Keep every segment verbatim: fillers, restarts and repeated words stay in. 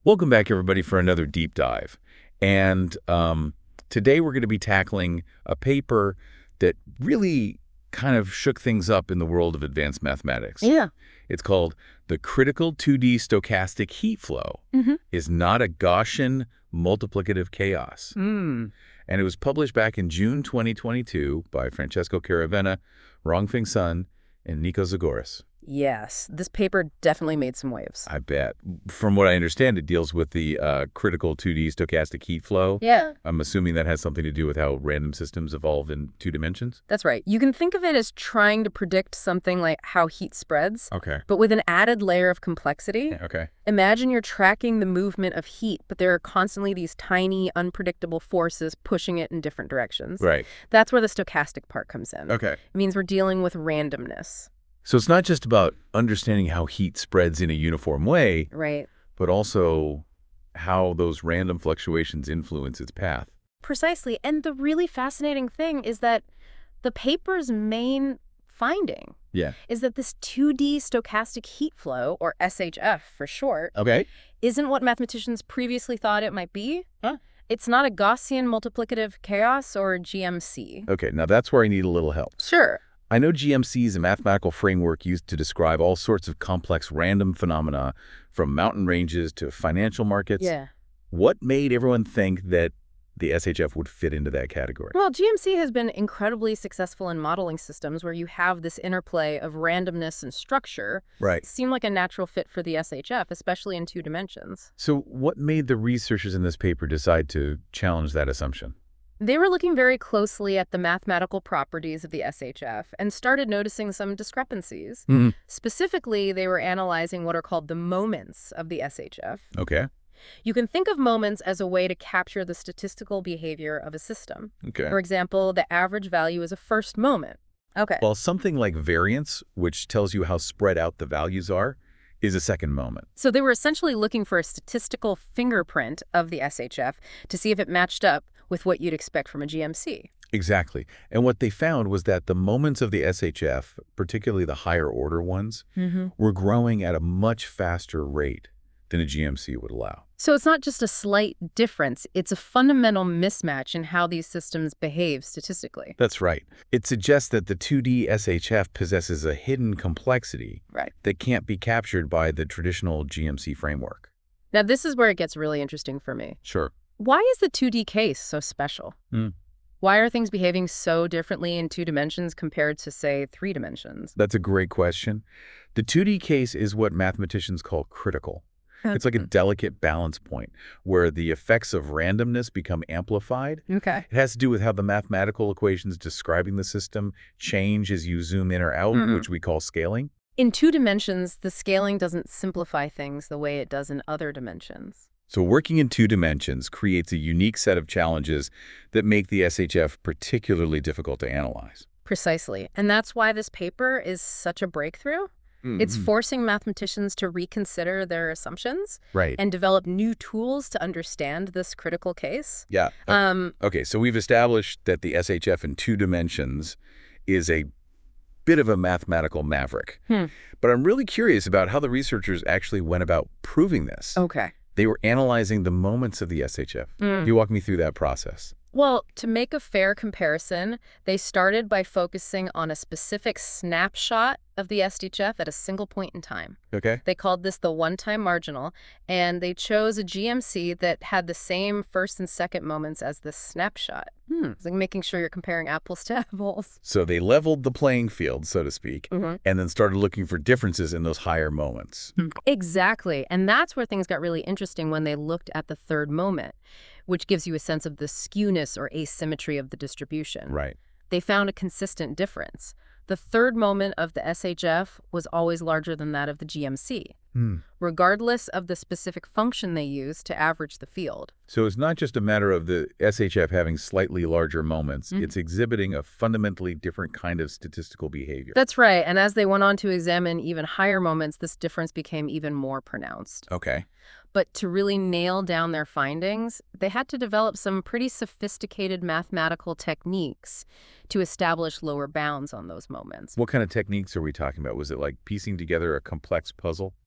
Welcome back, everybody, for another deep dive. And um, today we're going to be tackling a paper that really kind of shook things up in the world of advanced mathematics. Yeah. It's called The Critical two D Stochastic Heat Flow Mm-hmm. is Not a Gaussian Multiplicative Chaos. Mm. And it was published back in June twenty twenty-two by Francesco Caravena, Rongfeng Sun, and Nico Zagoras. Yes, this paper definitely made some waves. I bet. From what I understand, it deals with the uh, critical two D stochastic heat flow. Yeah. I'm assuming that has something to do with how random systems evolve in two dimensions? That's right. You can think of it as trying to predict something like how heat spreads, Okay. but with an added layer of complexity. Okay. Imagine you're tracking the movement of heat, but there are constantly these tiny, unpredictable forces pushing it in different directions. Right. That's where the stochastic part comes in. Okay. It means we're dealing with randomness. So it's not just about understanding how heat spreads in a uniform way, Right. but also how those random fluctuations influence its path. Precisely. And the really fascinating thing is that the paper's main finding Yeah. is that this two D stochastic heat flow, or S H F for short, Okay. isn't what mathematicians previously thought it might be. Huh? It's not a Gaussian multiplicative chaos, or G M C. Okay, now that's where I need a little help. Sure. I know G M C is a mathematical framework used to describe all sorts of complex random phenomena, from mountain ranges to financial markets. Yeah. What made everyone think that the S H F would fit into that category? Well, G M C has been incredibly successful in modeling systems where you have this interplay of randomness and structure. Right. It seemed like a natural fit for the S H F, especially in two dimensions. So what made the researchers in this paper decide to challenge that assumption? They were looking very closely at the mathematical properties of the S H F and started noticing some discrepancies. Mm-hmm. Specifically, they were analyzing what are called the moments of the S H F. Okay. You can think of moments as a way to capture the statistical behavior of a system. Okay. For example, the average value is a first moment. Okay. Well, something like variance, which tells you how spread out the values are, is a second moment. So they were essentially looking for a statistical fingerprint of the S H F to see if it matched up with what you'd expect from a G M C. Exactly. And what they found was that the moments of the S H F, particularly the higher order ones, Mm-hmm. were growing at a much faster rate than a G M C would allow. So it's not just a slight difference, it's a fundamental mismatch in how these systems behave statistically. That's right. It suggests that the two D S H F possesses a hidden complexity Right. that can't be captured by the traditional G M C framework. Now this is where it gets really interesting for me. Sure. Why is the two D case so special? Hmm. Why are things behaving so differently in two dimensions compared to, say, three dimensions? That's a great question. The two D case is what mathematicians call critical. It's like a delicate balance point where the effects of randomness become amplified. Okay. It has to do with how the mathematical equations describing the system change as you zoom in or out, Mhm. which we call scaling. In two dimensions, the scaling doesn't simplify things the way it does in other dimensions. So working in two dimensions creates a unique set of challenges that make the S H F particularly difficult to analyze. Precisely. And that's why this paper is such a breakthrough. It's Mhm. forcing mathematicians to reconsider their assumptions Right. and develop new tools to understand this critical case. Yeah. Uh, Um, okay, so we've established that the S H F in two dimensions is a bit of a mathematical maverick. Hmm. But I'm really curious about how the researchers actually went about proving this. okay. They were analyzing the moments of the S H F. Mm. Can you walk me through that process? Well, to make a fair comparison, they started by focusing on a specific snapshot of the S H F at a single point in time. Okay. They called this the one-time marginal, and they chose a G M C that had the same first and second moments as the snapshot. Hmm. It's like making sure you're comparing apples to apples. So they leveled the playing field, so to speak, Mm-hmm. and then started looking for differences in those higher moments. Exactly. And that's where things got really interesting when they looked at the third moment, which gives you a sense of the skewness or asymmetry of the distribution. Right. They found a consistent difference. The third moment of the S H F was always larger than that of the G M C, Hmm. regardless of the specific function they used to average the field. So it's not just a matter of the S H F having slightly larger moments. Mhm. It's exhibiting a fundamentally different kind of statistical behavior. That's right. And as they went on to examine even higher moments, this difference became even more pronounced. Okay. But to really nail down their findings, they had to develop some pretty sophisticated mathematical techniques to establish lower bounds on those moments. What kind of techniques are we talking about? Was it like piecing together a complex puzzle?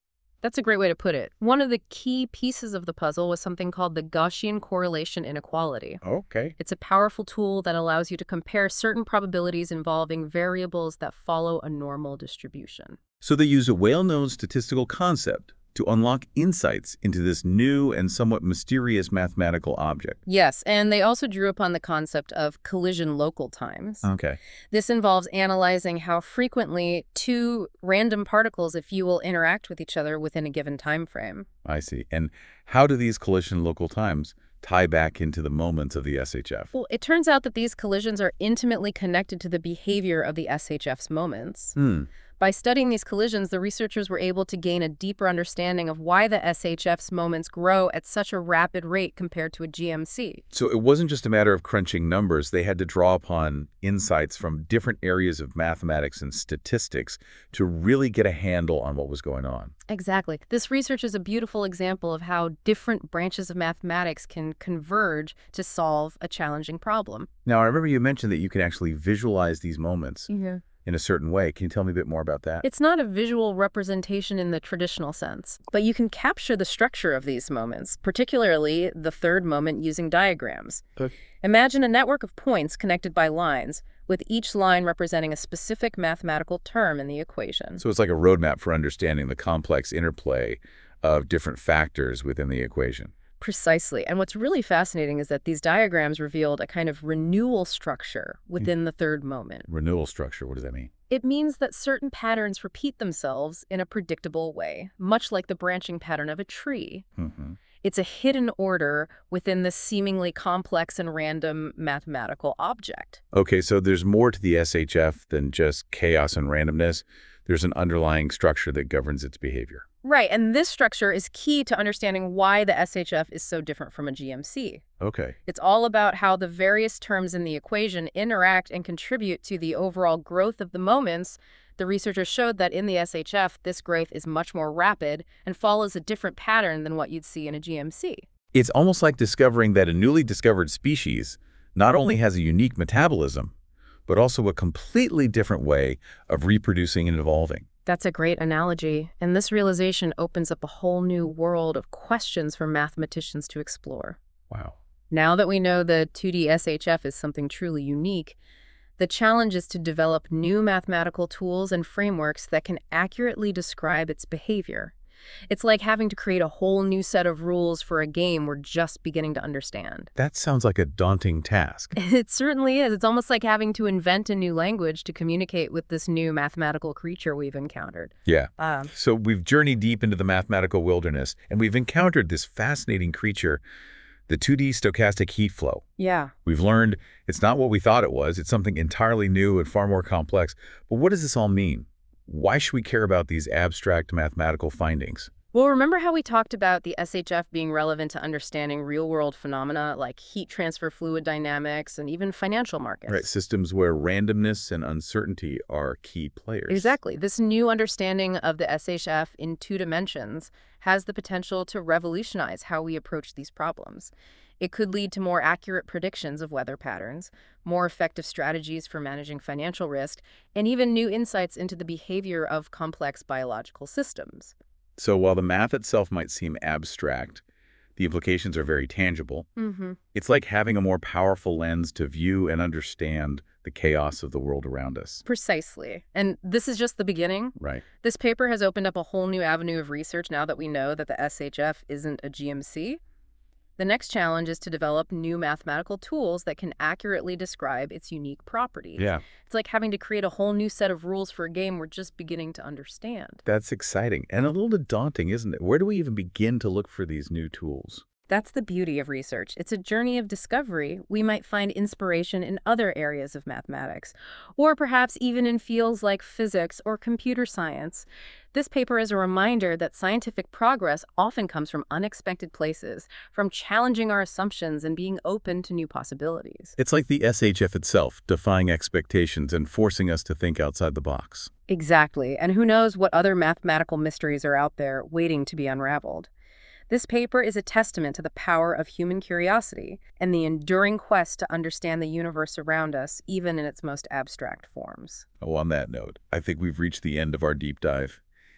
That's a great way to put it. One of the key pieces of the puzzle was something called the Gaussian correlation inequality. Okay. It's a powerful tool that allows you to compare certain probabilities involving variables that follow a normal distribution. So they use a well-known statistical concept to unlock insights into this new and somewhat mysterious mathematical object. Yes, and they also drew upon the concept of collision local times. Okay. This involves analyzing how frequently two random particles, if you will, interact with each other within a given time frame. I see. And how do these collision local times tie back into the moments of the S H F? Well, it turns out that these collisions are intimately connected to the behavior of the S H F's moments. Hmm. By studying these collisions, the researchers were able to gain a deeper understanding of why the S H F's moments grow at such a rapid rate compared to a G M C. So it wasn't just a matter of crunching numbers. They had to draw upon insights from different areas of mathematics and statistics to really get a handle on what was going on. Exactly. This research is a beautiful example of how different branches of mathematics can converge to solve a challenging problem. Now, I remember you mentioned that you can actually visualize these moments Yeah. in a certain way. Can you tell me a bit more about that? It's not a visual representation in the traditional sense, but you can capture the structure of these moments, particularly the third moment using diagrams. Okay. Imagine a network of points connected by lines, with each line representing a specific mathematical term in the equation. So it's like a roadmap for understanding the complex interplay of different factors within the equation. Precisely. And what's really fascinating is that these diagrams revealed a kind of renewal structure within the third moment. Renewal structure, what does that mean? It means that certain patterns repeat themselves in a predictable way, much like the branching pattern of a tree. Mm-hmm. It's a hidden order within the seemingly complex and random mathematical object. Okay, so there's more to the S H F than just chaos and randomness. There's an underlying structure that governs its behavior. Right, and this structure is key to understanding why the S H F is so different from a G M C. Okay. It's all about how the various terms in the equation interact and contribute to the overall growth of the moments. The researchers showed that in the S H F, this growth is much more rapid and follows a different pattern than what you'd see in a G M C. It's almost like discovering that a newly discovered species not only has a unique metabolism, but also a completely different way of reproducing and evolving. That's a great analogy, and this realization opens up a whole new world of questions for mathematicians to explore. Wow. Now that we know the two D S H F is something truly unique, the challenge is to develop new mathematical tools and frameworks that can accurately describe its behavior. It's like having to create a whole new set of rules for a game we're just beginning to understand. That sounds like a daunting task. It certainly is. It's almost like having to invent a new language to communicate with this new mathematical creature we've encountered. Yeah. Um, So we've journeyed deep into the mathematical wilderness, and we've encountered this fascinating creature, the two D stochastic heat flow. yeah. We've learned it's not what we thought it was. It's something entirely new and far more complex. But what does this all mean? Why should we care about these abstract mathematical findings? Well, remember how we talked about the S H F being relevant to understanding real-world phenomena like heat transfer fluid dynamics and even financial markets? Right, systems where randomness and uncertainty are key players. Exactly. This new understanding of the S H F in two dimensions has the potential to revolutionize how we approach these problems. It could lead to more accurate predictions of weather patterns, more effective strategies for managing financial risk, and even new insights into the behavior of complex biological systems. So while the math itself might seem abstract, the implications are very tangible. Mm-hmm. It's like having a more powerful lens to view and understand the chaos of the world around us. Precisely. And this is just the beginning. Right. This paper has opened up a whole new avenue of research now that we know that the S H F isn't a G M C. The next challenge is to develop new mathematical tools that can accurately describe its unique properties. Yeah. It's like having to create a whole new set of rules for a game we're just beginning to understand. That's exciting and a little bit daunting, isn't it? Where do we even begin to look for these new tools? That's the beauty of research. It's a journey of discovery. We might find inspiration in other areas of mathematics, or perhaps even in fields like physics or computer science. This paper is a reminder that scientific progress often comes from unexpected places, from challenging our assumptions and being open to new possibilities. It's like the S H F itself, defying expectations and forcing us to think outside the box. Exactly. And who knows what other mathematical mysteries are out there waiting to be unraveled. This paper is a testament to the power of human curiosity and the enduring quest to understand the universe around us, even in its most abstract forms. Oh, on that note, I think we've reached the end of our deep dive.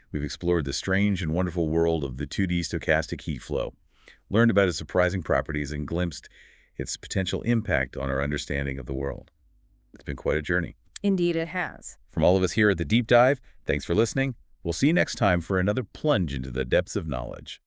We've explored the strange and wonderful world of the two D stochastic heat flow, learned about its surprising properties, and glimpsed its potential impact on our understanding of the world. It's been quite a journey. Indeed, it has. From all of us here at The Deep Dive, thanks for listening. We'll see you next time for another plunge into the depths of knowledge.